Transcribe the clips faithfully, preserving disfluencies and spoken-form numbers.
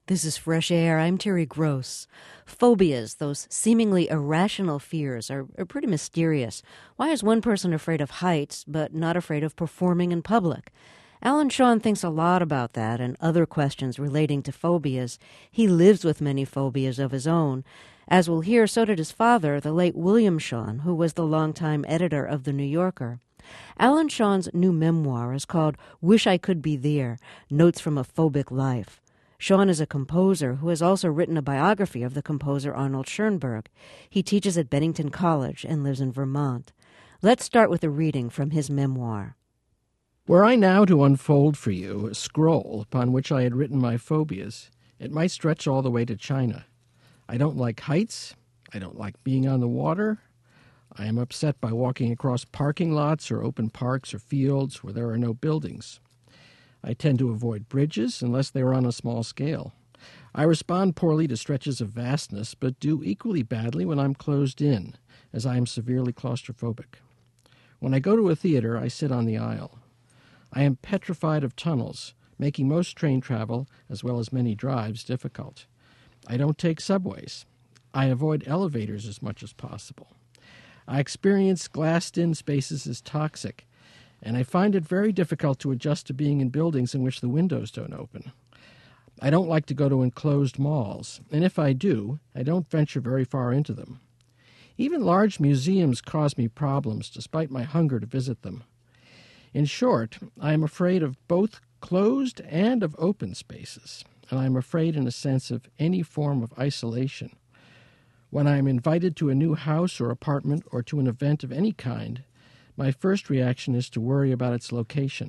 This is Fresh Air. I'm Terry Gross. Phobias, those seemingly irrational fears, are, are pretty mysterious. Why is one person afraid of heights but not afraid of performing in public? Alan Sean thinks a lot about that and other questions relating to phobias. He lives with many phobias of his own. As we'll hear, so did his father, the late William Sean, who was the longtime editor of The New Yorker. Alan Sean's new memoir is called Wish I Could Be There, Notes from a Phobic Life. Sean is a composer who has also written a biography of the composer Arnold Schoenberg. He teaches at Bennington College and lives in Vermont. Let's start with a reading from his memoir. Were I now to unfold for you a scroll upon which I had written my phobias, it might stretch all the way to China. I don't like heights. I don't like being on the water. I am upset by walking across parking lots or open parks or fields where there are no buildings. I tend to avoid bridges unless they are on a small scale. I respond poorly to stretches of vastness, but do equally badly when I'm closed in, as I am severely claustrophobic. When I go to a theater, I sit on the aisle. I am petrified of tunnels, making most train travel, as well as many drives, difficult. I don't take subways. I avoid elevators as much as possible. I experience glassed-in spaces as toxic, and I find it very difficult to adjust to being in buildings in which the windows don't open. I don't like to go to enclosed malls, and if I do, I don't venture very far into them. Even large museums cause me problems, despite my hunger to visit them. In short, I am afraid of both closed and of open spaces, and I am afraid in a sense of any form of isolation. When I am invited to a new house or apartment or to an event of any kind, my first reaction is to worry about its location.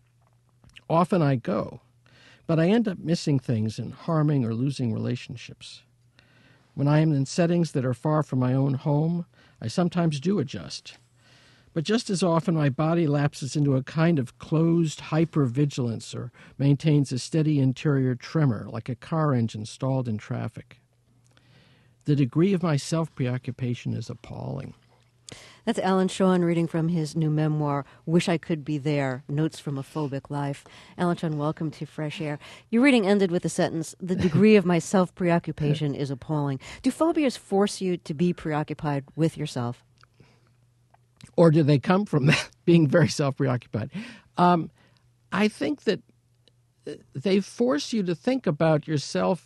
Often I go, but I end up missing things and harming or losing relationships. When I am in settings that are far from my own home, I sometimes do adjust. But just as often my body lapses into a kind of closed hypervigilance or maintains a steady interior tremor like a car engine stalled in traffic. The degree of my self-preoccupation is appalling. That's Alan Sean reading from his new memoir, Wish I Could Be There, Notes from a Phobic Life. Alan Sean, welcome to Fresh Air. Your reading ended with the sentence, the degree of my self-preoccupation is appalling. Do phobias force you to be preoccupied with yourself? Or do they come from that, being very self-preoccupied? Um, I think that they force you to think about yourself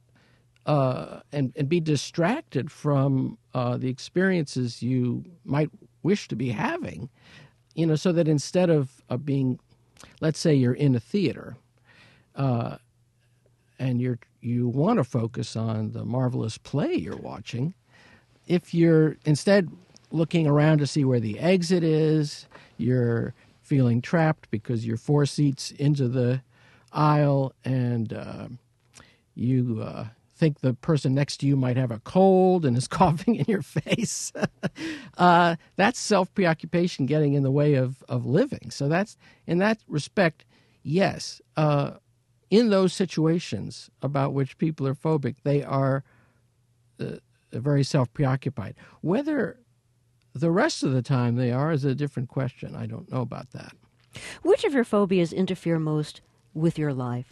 uh, and, and be distracted from uh, the experiences you might wish to be having, you know, so that instead of, of being, let's say you're in a theater uh, and you're you want to focus on the marvelous play you're watching, if you're instead looking around to see where the exit is, you're feeling trapped because you're four seats into the aisle and uh, you uh, think the person next to you might have a cold and is coughing in your face. uh, that's self-preoccupation getting in the way of, of living. So that's, in that respect, yes, uh, in those situations about which people are phobic, they are uh, very self-preoccupied. Whether the rest of the time they are is a different question. I don't know about that. Which of your phobias interfere most with your life?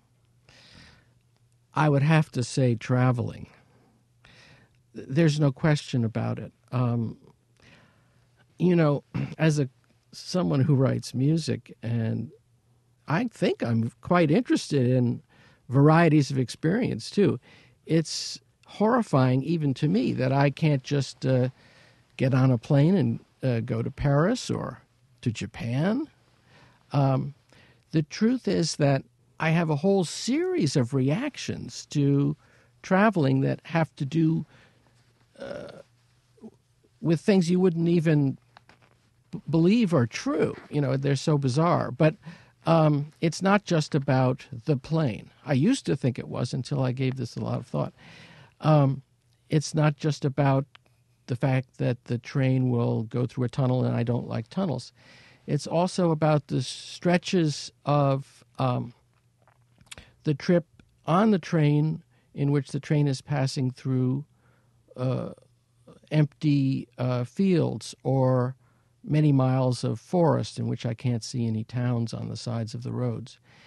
I would have to say traveling. There's no question about it. Um, you know, as a someone who writes music, and I think I'm quite interested in varieties of experience too, it's horrifying even to me that I can't just uh, get on a plane and uh, go to Paris or to Japan. Um, the truth is that I have a whole series of reactions to traveling that have to do uh, with things you wouldn't even b- believe are true. You know, they're so bizarre. But um, it's not just about the plane. I used to think it was until I gave this a lot of thought. Um, it's not just about the fact that the train will go through a tunnel and I don't like tunnels. It's also about the stretches of um, the trip on the train in which the train is passing through uh, empty uh, fields or many miles of forest in which I can't see any towns on the sides of the roads.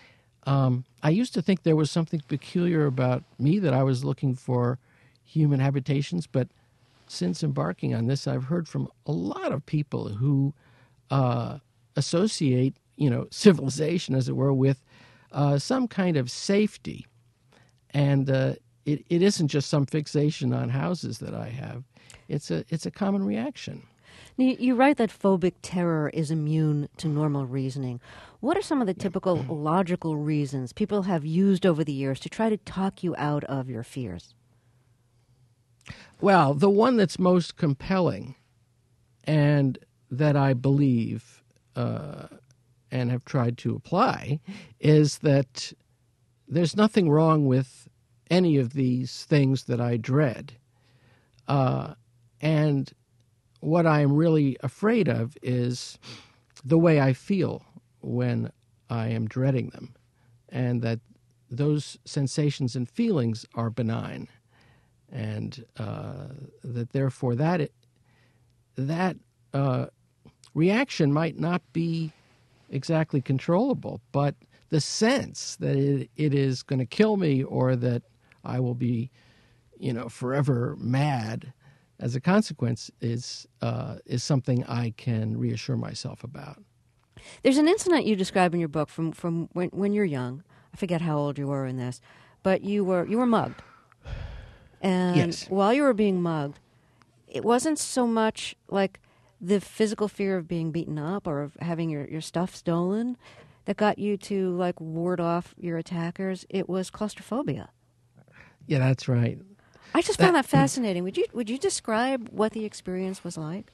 Um, I used to think there was something peculiar about me, that I was looking for human habitations, but since embarking on this, I've heard from a lot of people who uh, associate, you know, civilization, as it were, with uh, some kind of safety. And uh, it, it isn't just some fixation on houses that I have. It's a, it's a common reaction. You, you write that phobic terror is immune to normal reasoning. What are some of the typical logical reasons people have used over the years to try to talk you out of your fears? Well, the one that's most compelling and that I believe uh, and have tried to apply is that there's nothing wrong with any of these things that I dread. Uh, and what I'm really afraid of is the way I feel when I am dreading them, and that those sensations and feelings are benign, and uh, that therefore that that uh, reaction might not be exactly controllable, but the sense that it, it is going to kill me, or that I will be, you know, forever mad as a consequence, is uh, is something I can reassure myself about. There's an incident you describe in your book from, from when, when you're young. I forget how old you were in this, but you were you were mugged. And yes. While you were being mugged, it wasn't so much like the physical fear of being beaten up or of having your, your stuff stolen that got you to like ward off your attackers. It was claustrophobia. Yeah, that's right. I just found that, that fascinating. Would you would you describe what the experience was like?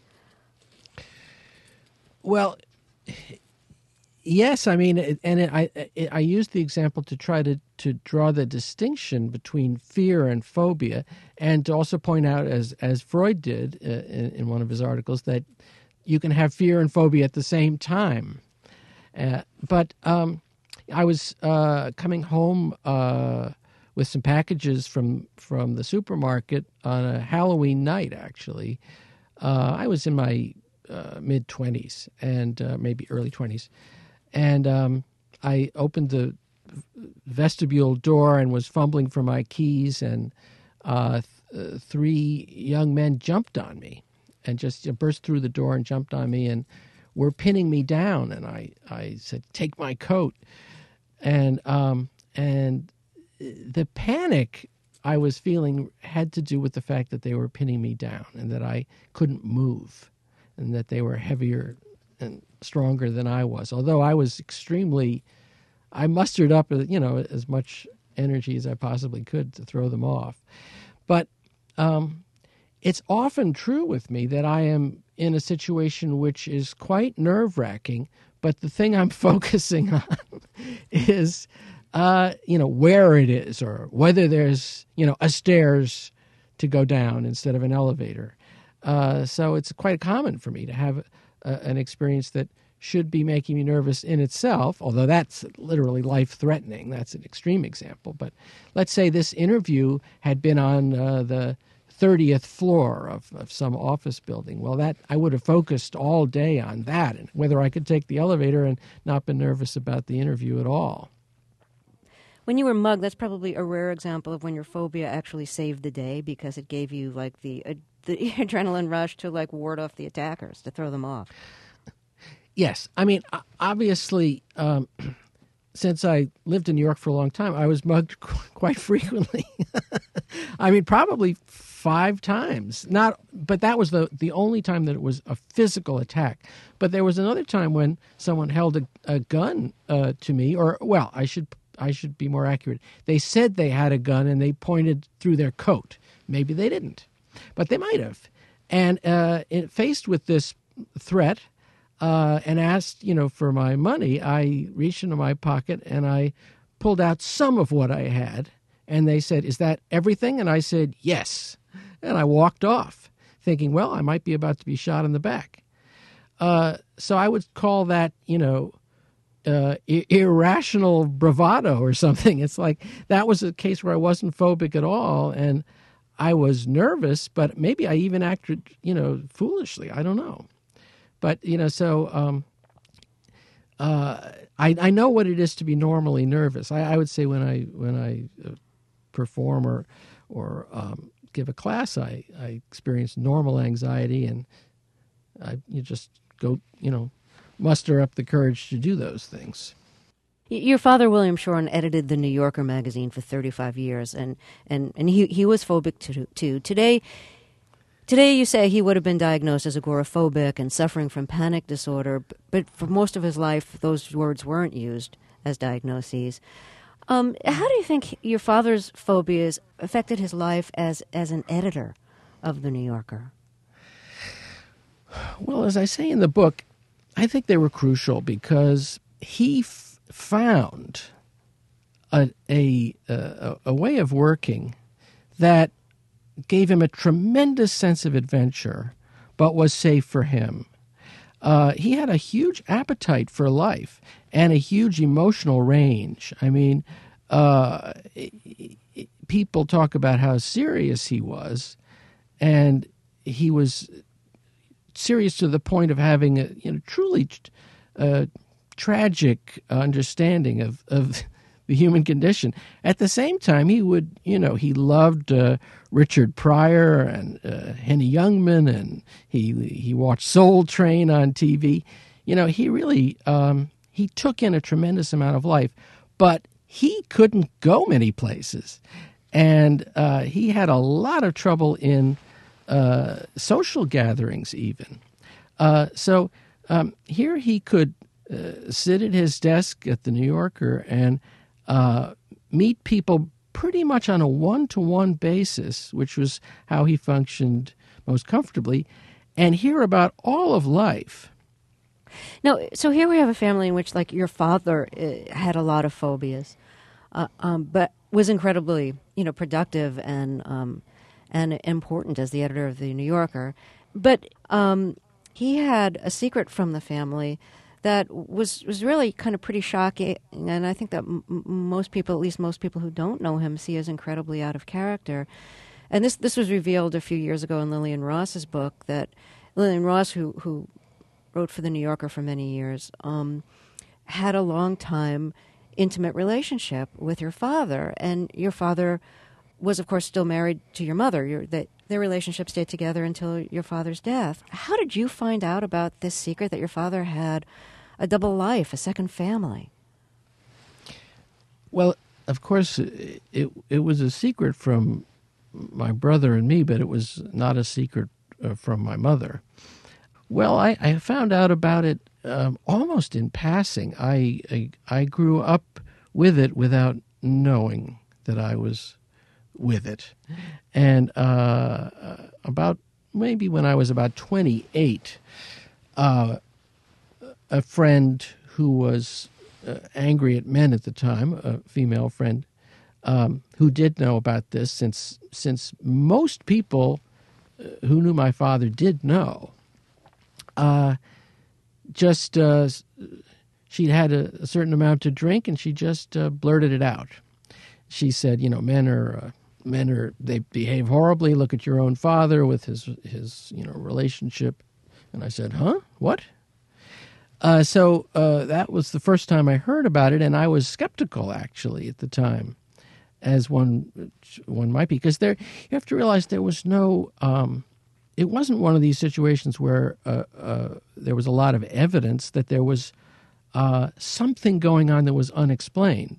Well, yes. I mean, and it, I it, I used the example to try to, to draw the distinction between fear and phobia, and to also point out, as as Freud did uh, in, in one of his articles, that you can have fear and phobia at the same time. Uh, but um, I was uh, coming home Uh, with some packages from, from the supermarket on a Halloween night, actually. Uh, I was in my uh, mid-twenties, and uh, maybe early twenties. And um, I opened the vestibule door and was fumbling for my keys, and uh, th- three young men jumped on me and just you know, burst through the door and jumped on me and were pinning me down. And I, I said, "Take my coat." And um, and... the panic I was feeling had to do with the fact that they were pinning me down and that I couldn't move, and that they were heavier and stronger than I was. Although I was extremely, I mustered up, you know, as much energy as I possibly could to throw them off. But um, it's often true with me that I am in a situation which is quite nerve-wracking, but the thing I'm focusing on is Uh, you know, where it is, or whether there's, you know, a stairs to go down instead of an elevator. Uh, so it's quite common for me to have a, an experience that should be making me nervous in itself, although that's literally life-threatening. That's an extreme example. But let's say this interview had been on uh, the thirtieth floor of, of some office building. Well, that I would have focused all day on that, and whether I could take the elevator and not been nervous about the interview at all. When you were mugged, that's probably a rare example of when your phobia actually saved the day, because it gave you like the uh, the adrenaline rush to like ward off the attackers, to throw them off. Yes. I mean, obviously, um, since I lived in New York for a long time, I was mugged qu- quite frequently. I mean, probably five times. Not, but that was the, the only time that it was a physical attack. But there was another time when someone held a, a gun uh, to me, or, well, I should I should be more accurate. They said they had a gun and they pointed through their coat. Maybe they didn't, but they might have. And uh, it, faced with this threat uh, and asked, you know, for my money, I reached into my pocket and I pulled out some of what I had. And they said, "Is that everything?" And I said, "Yes." And I walked off thinking, well, I might be about to be shot in the back. Uh, so I would call that, you know, Uh, I- irrational bravado or something. It's like that was a case where I wasn't phobic at all, and I was nervous, but maybe I even acted, you know, foolishly. I don't know. But, you know, so um, uh, I, I know what it is to be normally nervous. I, I would say when I when I uh, perform or or um, give a class, I, I experience normal anxiety, and I you just go you know muster up the courage to do those things. Your father, William Shorn, edited the New Yorker magazine for thirty-five years, and, and, and he, he was phobic too, too. Today, today, you say he would have been diagnosed as agoraphobic and suffering from panic disorder, but for most of his life, those words weren't used as diagnoses. Um, how do you think your father's phobias affected his life as, as an editor of the New Yorker? Well, as I say in the book, I think they were crucial because he f- found a, a, a, a way of working that gave him a tremendous sense of adventure, but was safe for him. Uh, he had a huge appetite for life and a huge emotional range. I mean, uh, people talk about how serious he was, and he was serious to the point of having a you know truly uh, tragic understanding of, of the human condition. At the same time, he would, you know, he loved uh, Richard Pryor and uh, Henny Youngman, and he he watched Soul Train on T V. You know, he really um, he took in a tremendous amount of life, but he couldn't go many places, and uh, he had a lot of trouble in uh, social gatherings, even. Uh, so um, here he could uh, sit at his desk at the New Yorker and uh, meet people pretty much on a one-to-one basis, which was how he functioned most comfortably, and hear about all of life. Now, so here we have a family in which, like, your father uh, had a lot of phobias, uh, um, but was incredibly, you know, productive and um, and important as the editor of the New Yorker. But um, he had a secret from the family that was was really kind of pretty shocking, and I think that m- most people, at least most people who don't know him, see as incredibly out of character. And this this was revealed a few years ago in Lillian Ross's book, that Lillian Ross, who who wrote for the New Yorker for many years, um, had a long time intimate relationship with your father, and your father was, of course, still married to your mother. Your, that their relationship stayed together until your father's death. How did you find out about this secret that your father had a double life, a second family? Well, of course, it it was a secret from my brother and me, but it was not a secret uh, from my mother. Well, I, I found out about it um, almost in passing. I, I I grew up with it without knowing that I was with it, and uh, about maybe when I was about twenty-eight, uh, a friend who was uh, angry at men at the time, a female friend, um, who did know about this, since since most people uh, who knew my father did know. Uh, just uh, she'd had a, a certain amount to drink, and she just uh, blurted it out. She said, "You know, men are uh, men are they behave horribly. Look at your own father with his his you know relationship." And I said, "Huh? What?" Uh, so uh, that was the first time I heard about it, and I was skeptical actually at the time, as one one might be, because there you have to realize there was no. Um, It wasn't one of these situations where uh, uh, there was a lot of evidence that there was uh, something going on that was unexplained.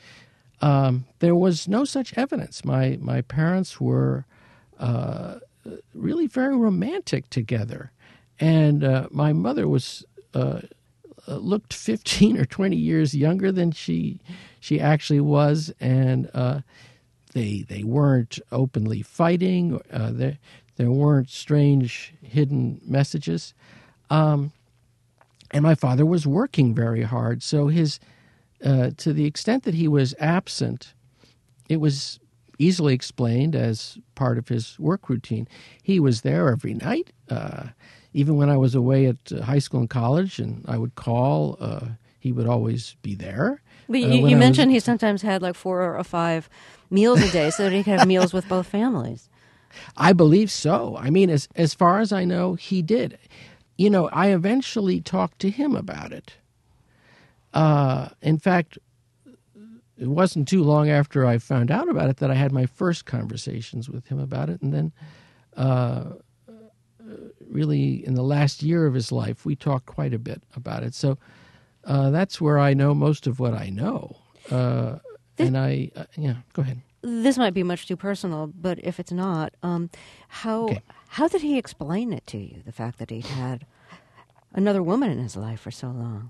Um, there was no such evidence. My my parents were uh, really very romantic together, and uh, my mother was uh, looked fifteen or twenty years younger than she she actually was, and uh, they they weren't openly fighting. Uh, they There weren't strange hidden messages. Um, and my father was working very hard. So his, uh, to the extent that he was absent, it was easily explained as part of his work routine. He was there every night, uh, even when I was away at uh, high school and college, and I would call, uh, he would always be there. But you, uh, you mentioned was, he sometimes had like four or five meals a day so that he could have meals with both families. I believe so. I mean, as as far as I know, he did. You know, I eventually talked to him about it. uh, in fact, it wasn't too long after I found out about it that I had my first conversations with him about it. And then uh, really in the last year of his life, we talked quite a bit about it. So uh, that's where I know most of what I know. Uh, and I, uh, yeah, go ahead. This might be much too personal, but if it's not, um, how Okay. how did he explain it to you, the fact that he'd had another woman in his life for so long?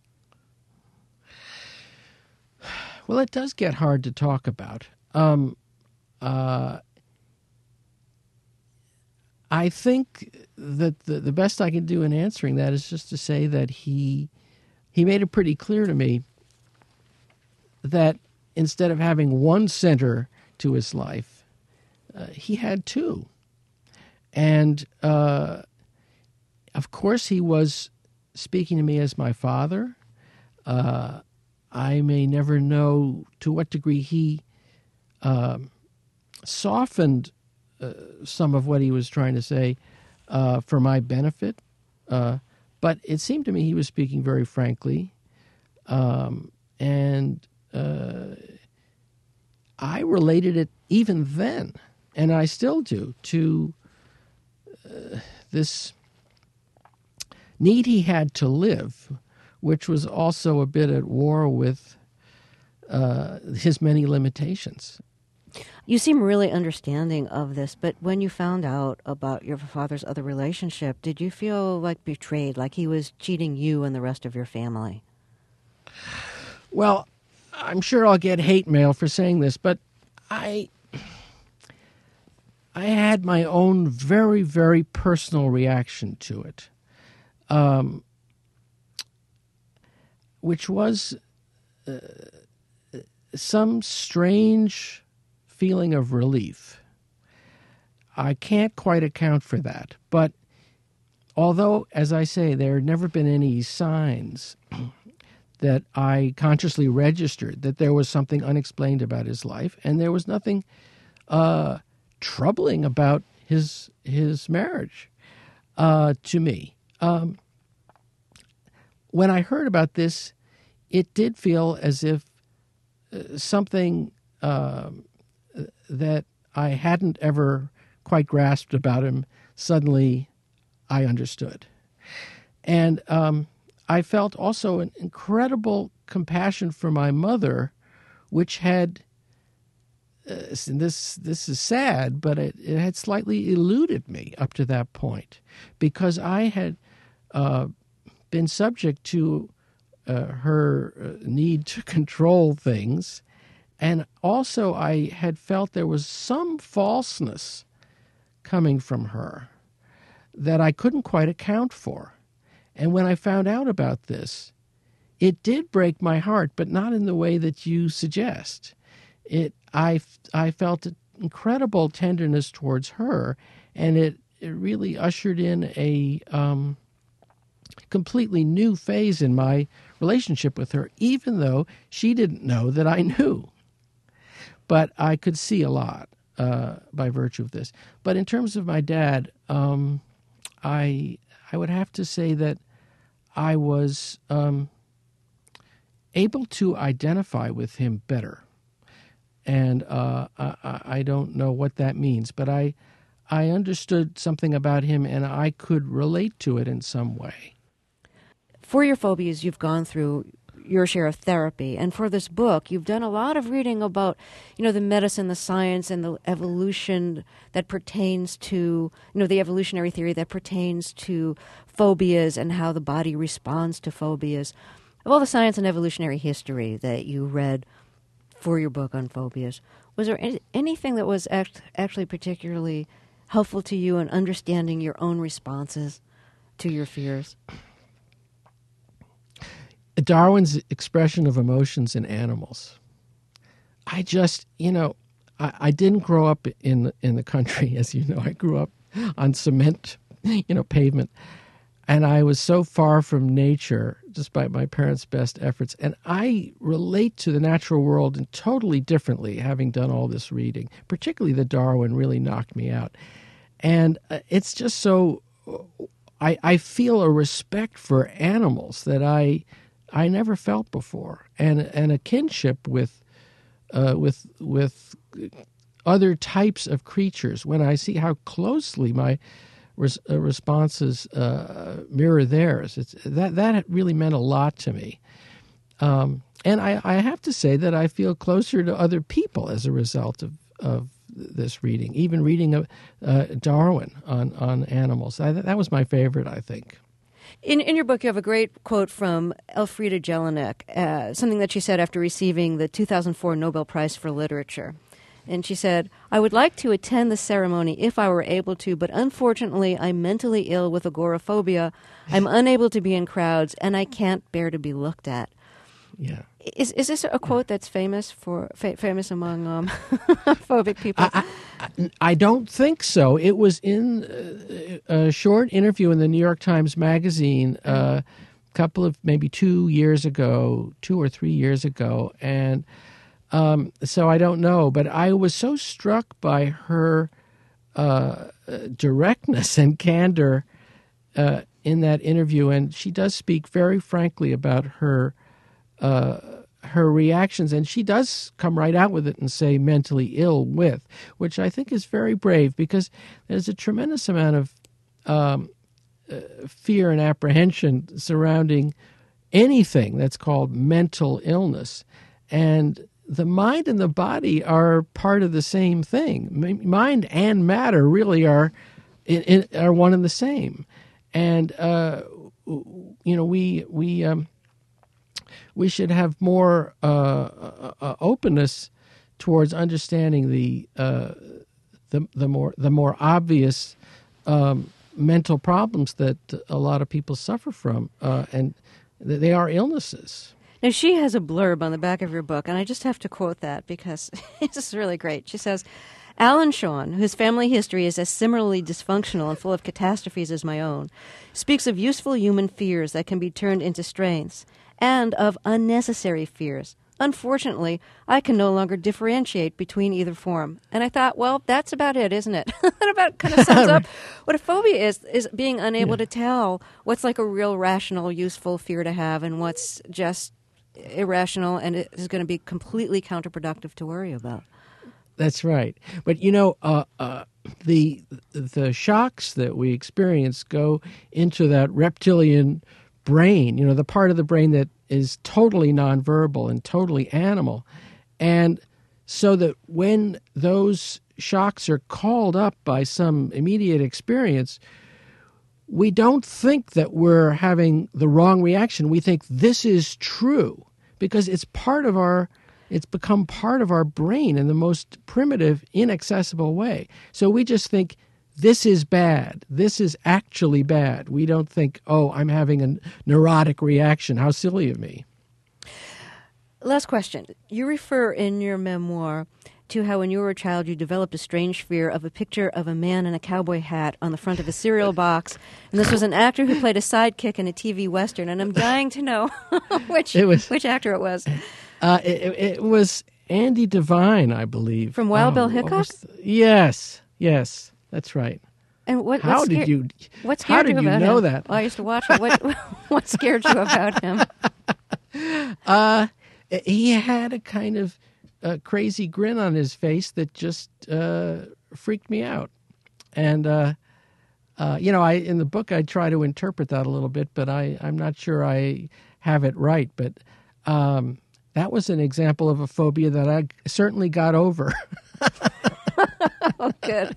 Well, it does get hard to talk about. Um, uh, I think that the, the best I can do in answering that is just to say that he he made it pretty clear to me that instead of having one center to his life, uh, he had two. And, uh, of course, he was speaking to me as my father. Uh, I may never know to what degree he um, softened uh, some of what he was trying to say uh, for my benefit. Uh, but it seemed to me he was speaking very frankly. Um, and uh, I related it even then, and I still do, to uh, this need he had to live, which was also a bit at war with uh, his many limitations. You seem really understanding of this, but when you found out about your father's other relationship, did you feel like betrayed, like he was cheating you and the rest of your family? Well, I'm sure I'll get hate mail for saying this, but I I had my own very, very personal reaction to it, um, which was uh, some strange feeling of relief. I can't quite account for that, but although, as I say, there had never been any signs that I consciously registered that there was something unexplained about his life, and there was nothing uh, troubling about his his marriage uh, to me. Um, when I heard about this, it did feel as if uh, something uh, that I hadn't ever quite grasped about him, suddenly I understood. And um, I felt also an incredible compassion for my mother, which had, uh, and this this is sad, but it, it had slightly eluded me up to that point, because I had uh, been subject to uh, her need to control things, and also I had felt there was some falseness coming from her that I couldn't quite account for. And when I found out about this, it did break my heart, but not in the way that you suggest. It, I, I felt incredible tenderness towards her, and it, it really ushered in a um, completely new phase in my relationship with her, even though she didn't know that I knew. But I could see a lot uh, by virtue of this. But in terms of my dad, um, I I would have to say that I was um, able to identify with him better. And uh, I, I don't know what that means, but I I understood something about him, and I could relate to it in some way. For your phobias, you've gone through your share of therapy, and for this book, you've done a lot of reading about, you know, the medicine, the science, and the evolution that pertains to, you know, the evolutionary theory that pertains to phobias and how the body responds to phobias. Of all the science and evolutionary history that you read for your book on phobias, was there any, anything that was act, actually particularly helpful to you in understanding your own responses to your fears? Darwin's expression of emotions in animals. I just, you know, I, I didn't grow up in in the country, as you know. I grew up on cement, you know, pavement. And I was so far from nature, despite my parents' best efforts. And I relate to the natural world in totally differently, having done all this reading. Particularly the Darwin really knocked me out. And it's just so, I, I feel a respect for animals that I I never felt before, and and a kinship with uh, with with other types of creatures. When I see how closely my res- uh, responses uh, mirror theirs, it's that that really meant a lot to me. Um, and I, I have to say that I feel closer to other people as a result of, of this reading. Even reading uh, uh, Darwin on on animals, I, that was my favorite, I think. In in your book, you have a great quote from Elfriede Jelinek, uh, something that she said after receiving the two thousand four Nobel Prize for Literature. And she said, "I would like to attend the ceremony if I were able to, but unfortunately I'm mentally ill with agoraphobia. I'm unable to be in crowds, and I can't bear to be looked at." Yeah. Is is this a quote that's famous for fa- famous among um, phobic people? I, I, I don't think so. It was in a, a short interview in the New York Times Magazine uh, a couple of maybe two years ago, two or three years ago, and um, so I don't know. But I was so struck by her uh, directness and candor uh, in that interview, and she does speak very frankly about her. Uh, her reactions, and she does come right out with it and say mentally ill with, which I think is very brave, because there's a tremendous amount of um, uh, fear and apprehension surrounding anything that's called mental illness. And the mind and the body are part of the same thing. Mind and matter really are are one and the same. And, uh, you know, we... we um, we should have more uh, uh, openness towards understanding the uh, the the more the more obvious um, mental problems that a lot of people suffer from, uh, and they are illnesses. Now, she has a blurb on the back of your book, and I just have to quote that because this is really great. She says, "Alan Shawn, whose family history is as similarly dysfunctional and full of catastrophes as my own, speaks of useful human fears that can be turned into strengths, and of unnecessary fears. Unfortunately, I can no longer differentiate between either form." And I thought, well, that's about it, isn't it? That about kind of sums up what a phobia is, is being unable yeah. to tell what's like a real rational, useful fear to have and what's just irrational and is going to be completely counterproductive to worry about. That's right. But, you know, uh, uh, the the shocks that we experience go into that reptilian brain, you know, the part of the brain that is totally nonverbal and totally animal. And so that when those shocks are called up by some immediate experience, we don't think that we're having the wrong reaction. We think this is true because it's part of our, it's become part of our brain in the most primitive, inaccessible way. So we just think, this is bad. This is actually bad. We don't think, oh, I'm having a neurotic reaction. How silly of me. Last question. You refer in your memoir to how when you were a child you developed a strange fear of a picture of a man in a cowboy hat on the front of a cereal box. And this was an actor who played a sidekick in a T V Western. And I'm dying to know which, it was, which actor it was. Uh, it, it was Andy Devine, I believe. From Wild oh, Bill Hickok? The, yes, yes. That's right. And what? How what did you? What scared how did you you about know him? that? Well, I used to watch it. What? What scared you about him? Uh, he had a kind of uh, crazy grin on his face that just uh, freaked me out. And uh, uh, you know, I in the book I try to interpret that a little bit, but I I'm not sure I have it right. But um, that was an example of a phobia that I certainly got over. Oh, good.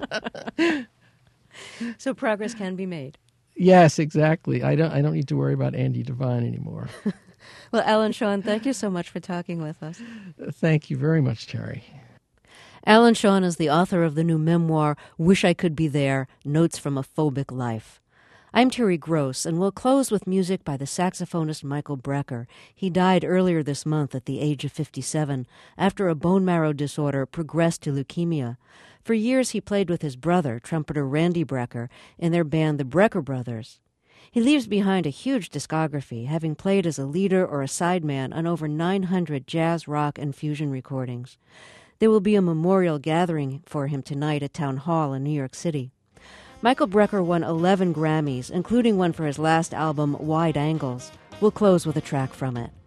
So progress can be made. Yes, exactly. I don't I don't need to worry about Andy Devine anymore. Well, Alan Shawn, thank you so much for talking with us. Thank you very much, Terry. Alan Shawn is the author of the new memoir, Wish I Could Be There, Notes from a Phobic Life. I'm Terry Gross, and we'll close with music by the saxophonist Michael Brecker. He died earlier this month at the age of fifty-seven after a bone marrow disorder progressed to leukemia. For years, he played with his brother, trumpeter Randy Brecker, in their band the Brecker Brothers. He leaves behind a huge discography, having played as a leader or a sideman on over nine hundred jazz, rock, and fusion recordings. There will be a memorial gathering for him tonight at Town Hall in New York City. Michael Brecker won eleven Grammys, including one for his last album, Wide Angles. We'll close with a track from it.